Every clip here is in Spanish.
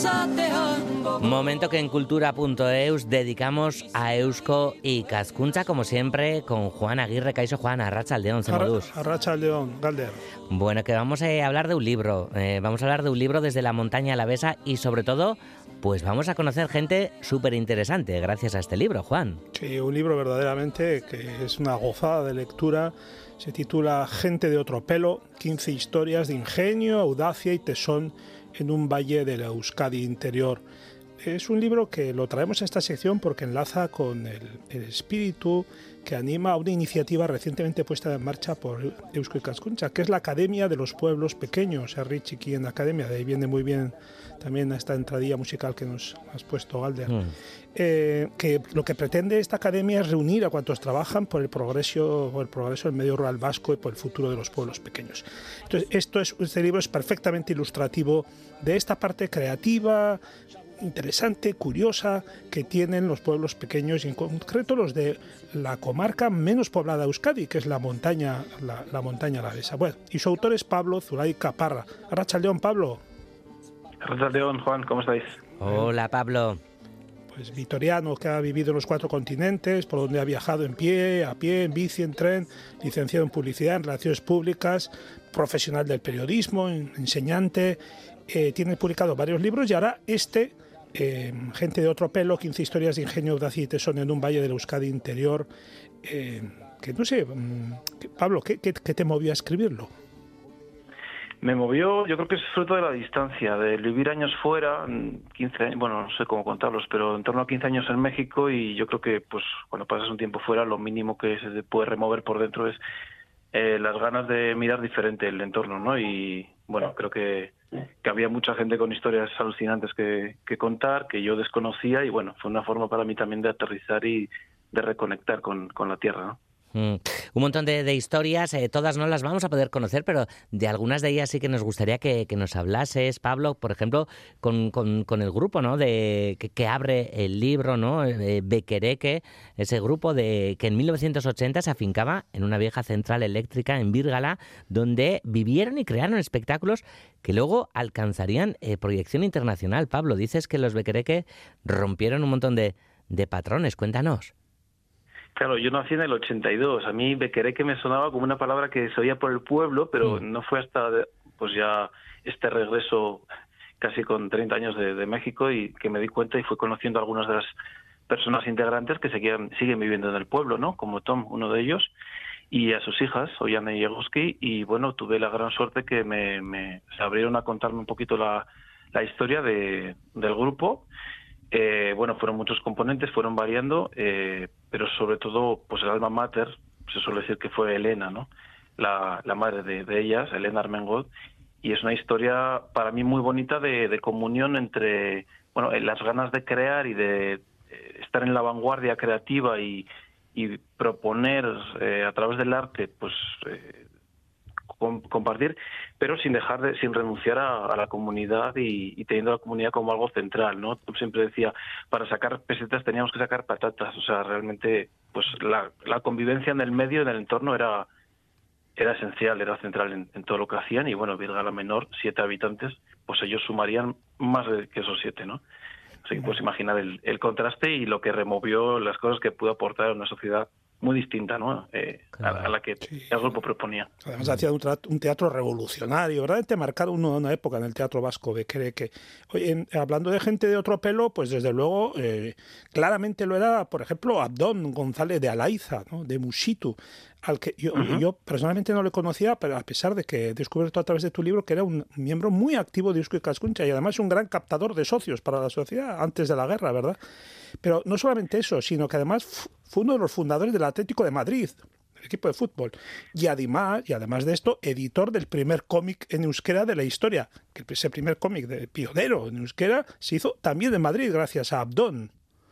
Momento que en cultura.eus dedicamos a Eusko y Ikaskuntza, como siempre, con Juan Aguirre. Kaixo, Juan, arratsaldeon, zemoduz. Arratsaldeon, Galder. Bueno, que vamos a hablar de un libro. Vamos a hablar de un libro desde la montaña alavesa y, sobre todo, pues vamos a conocer gente súper interesante gracias a este libro, Juan. Sí, un libro verdaderamente que es una gozada de lectura. Se titula Gente de otro pelo, 15 historias de ingenio, audacia y tesón en un valle de la Euskadi interior. Es un libro que lo traemos a esta sección porque enlaza con el espíritu que anima a una iniciativa recientemente puesta en marcha por Eusko Ikaskuntza, que es la Academia de los Pueblos Pequeños, Herri en Academia. De ahí viene muy bien también esta entradilla musical que nos has puesto, Galder. Que lo que pretende esta academia es reunir a cuantos trabajan por el progreso del medio rural vasco y por el futuro de los pueblos pequeños. Entonces, este libro es perfectamente ilustrativo de esta parte creativa, interesante, curiosa, que tienen los pueblos pequeños y en concreto los de la comarca menos poblada de Euskadi, que es la montaña alavesa. Bueno, y su autor es Pablo Zulaika Parra. Arratsaldeon, Pablo. Arratsaldeon, Juan, ¿cómo estáis? Hola, Pablo. Pues vitoriano que ha vivido en los 4 continentes, por donde ha viajado en pie, a pie, en bici, en tren, licenciado en publicidad, en relaciones públicas, profesional del periodismo, enseñante. Tiene publicado varios libros y ahora Gente de otro pelo, 15 historias de ingenio, audacia y tesón en un valle de la Euskadi interior. Que no sé, Pablo, ¿qué te movió a escribirlo? Me movió, yo creo que es fruto de la distancia, de vivir años fuera, 15 años, bueno, no sé cómo contarlos, pero en torno a 15 años en México, y yo creo que pues cuando pasas un tiempo fuera, lo mínimo que se puede remover por dentro es las ganas de mirar diferente el entorno, ¿no? Y bueno, creo que había mucha gente con historias alucinantes que contar, que yo desconocía, y bueno, fue una forma para mí también de aterrizar y de reconectar con la tierra, ¿no? Un montón de historias, todas no las vamos a poder conocer, pero de algunas de ellas sí que nos gustaría que nos hablases, Pablo, por ejemplo, con el grupo, ¿no? que abre el libro, ¿no? Bekereke, ese grupo que en 1980 se afincaba en una vieja central eléctrica en Bírgala, donde vivieron y crearon espectáculos que luego alcanzarían proyección internacional. Pablo, dices que los Bekereke rompieron un montón de patrones, cuéntanos. Claro, yo nací en el 82. A mí Bekereke me sonaba como una palabra que se oía por el pueblo, pero no fue hasta pues ya este regreso casi con 30 años de México y que me di cuenta y fui conociendo a algunas de las personas integrantes que siguen viviendo en el pueblo, ¿no? Como Tom, uno de ellos, y a sus hijas, Ollana y Egoski, y bueno, tuve la gran suerte que se abrieron a contarme un poquito la historia del grupo. Bueno, fueron muchos componentes, fueron variando, pero sobre todo, pues el alma mater, se suele decir que fue Elena, ¿no? La madre de ellas, Elena Armengol, y es una historia para mí muy bonita de comunión entre, bueno, las ganas de crear y de estar en la vanguardia creativa y proponer a través del arte, pues compartir, pero sin renunciar a la comunidad y teniendo a la comunidad como algo central, ¿no? Siempre decía, para sacar pesetas teníamos que sacar patatas, o sea, realmente pues la convivencia en el medio, en el entorno era esencial, era central en todo lo que hacían, y bueno, Bírgala Menor, 7 habitantes, pues ellos sumarían más que esos 7, ¿no? Así que puedes imaginar el contraste y lo que removió, las cosas que pudo aportar a una sociedad muy distinta, ¿no? A la que el grupo proponía. Además hacía un teatro revolucionario, verdaderamente marcado una época en el teatro vasco, Bekereke. Oye, hablando de gente de otro pelo, pues desde luego claramente lo era, por ejemplo, Abdón González de Alaiza, ¿no? De Musitu, al que yo personalmente no le conocía, pero a pesar de que he descubierto a través de tu libro que era un miembro muy activo de Eusko Ikaskuntza y además un gran captador de socios para la sociedad antes de la guerra, ¿verdad? Pero no solamente eso, sino que además fue uno de los fundadores del Atlético de Madrid, el equipo de fútbol, y además de esto, editor del primer cómic en euskera de la historia, que ese primer cómic de pionero en euskera se hizo también en Madrid gracias a Abdón.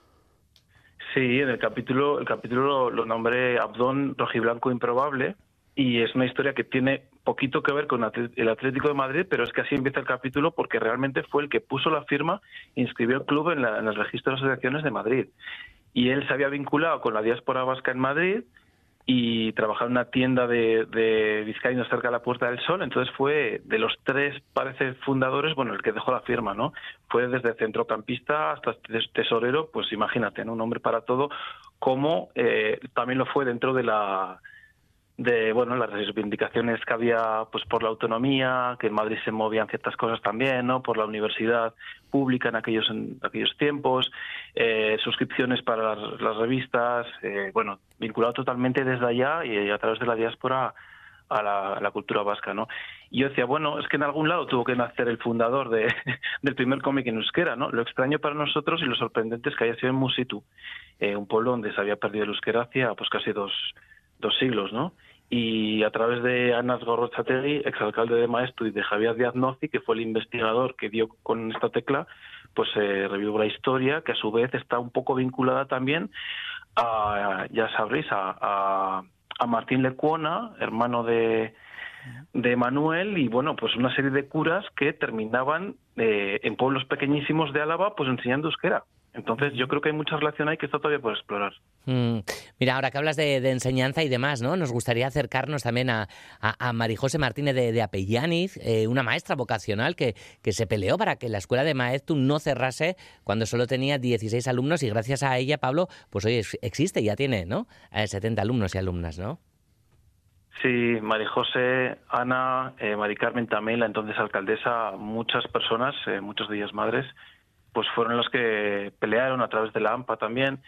Sí, en el capítulo lo nombré Abdón Rojiblanco Improbable, y es una historia que tiene poquito que ver con el Atlético de Madrid, pero es que así empieza el capítulo porque realmente fue el que puso la firma e inscribió el club en el registro de asociaciones de Madrid. Y él se había vinculado con la diáspora vasca en Madrid, y trabajaba en una tienda de vizcaínos cerca de la Puerta del Sol. Entonces fue de los 3, parece, fundadores, bueno, el que dejó la firma, ¿no? Fue desde centrocampista hasta tesorero, pues imagínate, ¿no? Un hombre para todo, como también lo fue dentro de las reivindicaciones que había, pues por la autonomía, que en Madrid se movían ciertas cosas también, ¿no? Por la universidad pública en aquellos tiempos, suscripciones para las revistas, vinculado totalmente desde allá y a través de la diáspora a la cultura vasca, ¿no? Y yo decía, bueno, es que en algún lado tuvo que nacer el fundador del primer cómic en euskera, ¿no? Lo extraño para nosotros y lo sorprendente es que haya sido en Musitu, un pueblo donde se había perdido el euskera hacía pues casi dos siglos, ¿no? Y a través de Anas Gorrotxategi, exalcalde de Maeztu, y de Javier Díaz Nozzi, que fue el investigador que dio con esta tecla, pues revivió la historia, que a su vez está un poco vinculada también a, ya sabréis, a Martín Lecuona, hermano de Manuel, y bueno, pues una serie de curas que terminaban en pueblos pequeñísimos de Álava, pues enseñando euskera. Entonces yo creo que hay mucha relación ahí que está todavía por explorar. Mira, ahora que hablas de enseñanza y demás, ¿no? Nos gustaría acercarnos también a Marijose Martínez de Apellaniz, una maestra vocacional que se peleó para que la escuela de Maeztu no cerrase cuando solo tenía 16 alumnos, y gracias a ella, Pablo, pues hoy existe, ya tiene, ¿no? 70 alumnos y alumnas, ¿no? Sí, Marijose, Ana, Mari Carmen también, la entonces alcaldesa, muchas personas, muchas de ellas madres, pues fueron los que pelearon a través de la AMPA también,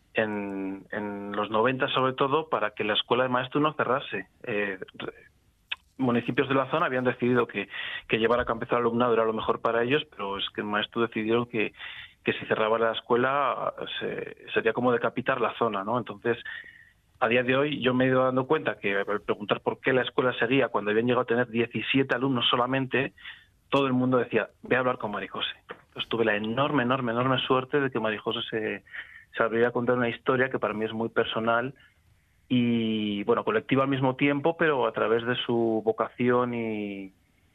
en los 90 sobre todo, para que la escuela de Maeztu no cerrase. Municipios de la zona habían decidido que llevar a Campezal alumnado era lo mejor para ellos, pero es que en Maeztu decidieron que si cerraba la escuela sería como decapitar la zona, ¿no? Entonces, a día de hoy yo me he ido dando cuenta que al preguntar por qué la escuela seguía cuando habían llegado a tener 17 alumnos solamente, todo el mundo decía, ve a hablar con Marijose. Entonces tuve la enorme suerte de que Marijose se abriera a contar una historia que para mí es muy personal y, bueno, colectiva al mismo tiempo, pero a través de su vocación y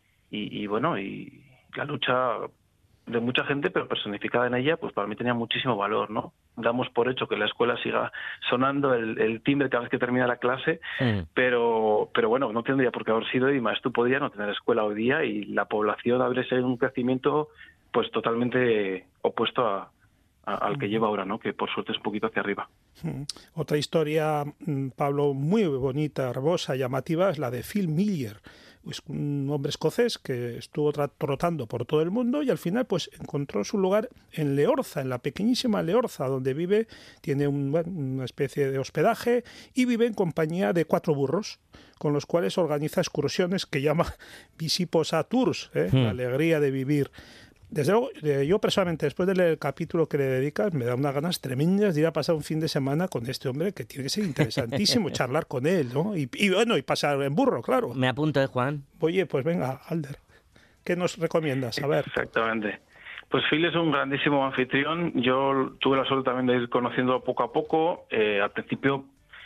la lucha de mucha gente, pero personificada en ella, pues para mí tenía muchísimo valor, ¿no? Damos por hecho que la escuela siga sonando el timbre cada vez que termina la clase, pero bueno, no tendría por qué haber sido, y Maeztu podría no tener escuela hoy día, y la población habría sido un crecimiento pues totalmente opuesto al que lleva ahora, ¿no? Que por suerte es un poquito hacia arriba. Otra historia, Pablo, muy bonita, hermosa, llamativa, es la de Phil Miller. Es un hombre escocés que estuvo trotando por todo el mundo y al final pues encontró su lugar en Leorza, en la pequeñísima Leorza, donde vive, tiene una especie de hospedaje y vive en compañía de 4 burros, con los cuales organiza excursiones que llama Visiposa Tours, la alegría de vivir. Desde luego, yo personalmente, después de leer el capítulo que le dedicas, me da unas ganas tremendas de ir a pasar un fin de semana con este hombre, que tiene que ser interesantísimo charlar con él, ¿no? Y pasar en burro, claro. Me apunto, Juan. Oye, pues venga, Alder, ¿qué nos recomiendas? A ver. Exactamente. Pues Phil es un grandísimo anfitrión. Yo tuve la suerte también de ir conociéndolo poco a poco. Al principio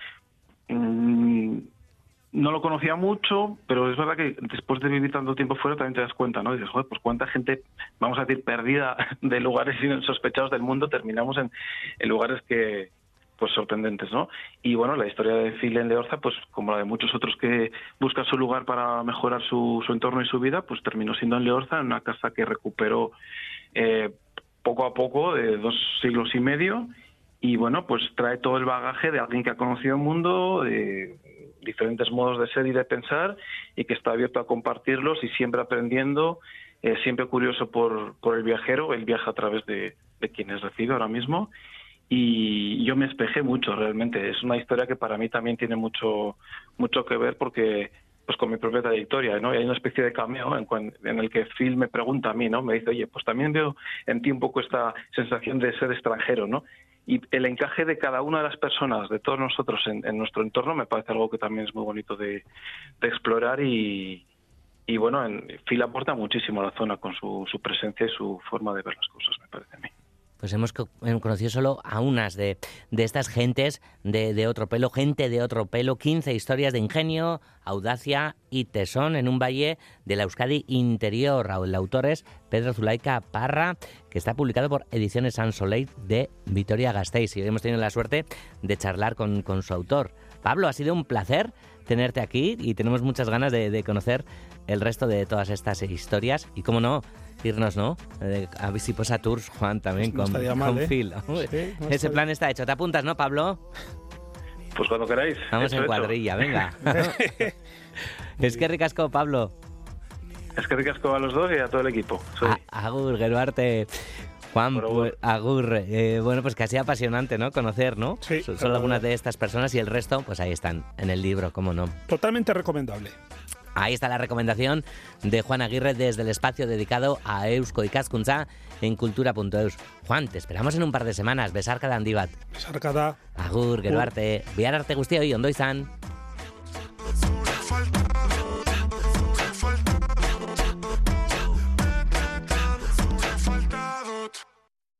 no lo conocía mucho, pero es verdad que después de vivir tanto tiempo fuera también te das cuenta, ¿no? Y dices, joder, pues cuánta gente, vamos a decir, perdida de lugares insospechados del mundo, terminamos en lugares que, pues, sorprendentes, ¿no? Y bueno, la historia de Phil en Leorza, pues como la de muchos otros que buscan su lugar para mejorar su entorno y su vida, pues terminó siendo en Leorza, en una casa que recuperó poco a poco, de 2 siglos y medio, y bueno, pues trae todo el bagaje de alguien que ha conocido el mundo, de diferentes modos de ser y de pensar, y que está abierto a compartirlos y siempre aprendiendo, siempre curioso por el viajero. Él viaja a través de quienes recibe ahora mismo, y yo me espejé mucho realmente. Es una historia que para mí también tiene mucho que ver, porque pues con mi propia trayectoria, ¿no? Y hay una especie de cameo en el que Phil me pregunta a mí, ¿no? Me dice, oye, pues también veo en ti un poco esta sensación de ser extranjero, ¿no? Y el encaje de cada una de las personas, de todos nosotros en nuestro entorno, me parece algo que también es muy bonito de explorar, y bueno, Phil aporta muchísimo a la zona con su presencia y su forma de ver las cosas, me parece a mí. Pues hemos conocido solo a unas de estas gentes de otro pelo, gente de otro pelo, 15 historias de ingenio, audacia y tesón en un valle de la Euskadi interior. El autor es Pedro Zulaika Parra, que está publicado por Ediciones Sans Soleil de Vitoria-Gasteiz, y hoy hemos tenido la suerte de charlar con su autor. Pablo, ha sido un placer tenerte aquí y tenemos muchas ganas de conocer el resto de todas estas historias y, cómo no, irnos, ¿no? A ver si posa tours, Juan, también pues no mal, con Phil. Sí, Ese plan está hecho. ¿Te apuntas, no, Pablo? Pues cuando queráis. Vamos en cuadrilla, venga. Es que ricasco, Pablo. Es que ricasco a los dos y a todo el equipo. Agur, Geruarte. Juan, pues, agur. Bueno, pues casi apasionante, ¿no? Conocer, ¿no? Sí. Son algunas de estas personas y el resto, pues ahí están, en el libro, cómo no. Totalmente recomendable. Ahí está la recomendación de Juan Aguirre desde el espacio dedicado a Eusko Ikaskuntza en kultura.eus. Juan, te esperamos en un par de semanas. Besarkada handibat. Besarkada. Agur, Geruarte. Bihar arte guztioi, ondo izan.